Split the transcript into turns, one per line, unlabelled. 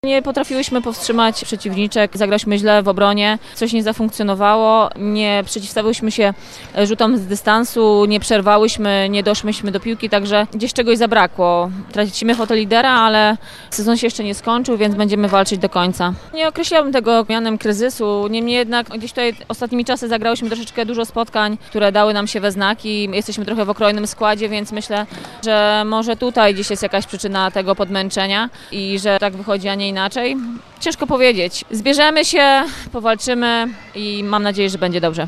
Nie potrafiłyśmy powstrzymać przeciwniczek, zagrałyśmy źle w obronie, coś nie zafunkcjonowało, nie przeciwstawiłyśmy się rzutom z dystansu, nie przerwałyśmy, nie doszłyśmy do piłki, także gdzieś czegoś zabrakło. Tracimy fotolidera, ale sezon się jeszcze nie skończył, więc będziemy walczyć do końca. Nie określałabym tego mianem kryzysu, niemniej jednak gdzieś tutaj ostatnimi czasy zagrałyśmy troszeczkę dużo spotkań, które dały nam się we znaki. Jesteśmy trochę w okrojnym składzie, więc myślę, że może tutaj gdzieś jest jakaś przyczyna tego podmęczenia i że tak wychodzi, a nie inaczej. Ciężko powiedzieć. Zbierzemy się, powalczymy i mam nadzieję, że będzie dobrze.